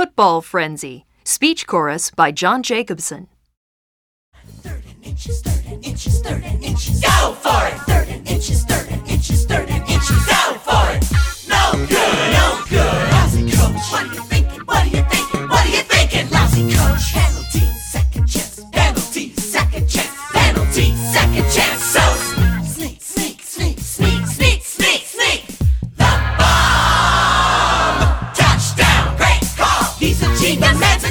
Football Frenzy. Speech chorus by John Jacobson. Third and inches, third and inches, third and inches. Go for it! Third and inches, third and inches, third and inches. Go for it! No good, no good. Lousy coach, what are you thinking? What are you thinking? What are you thinking? Lousy coach. Penalty, second chance. Penalty, second chance. Penalty, second chance. So sneak, sneak, sneak, sneak, sneak, sneak, sneak. The bomb! Touchdown, great call. He's a genius.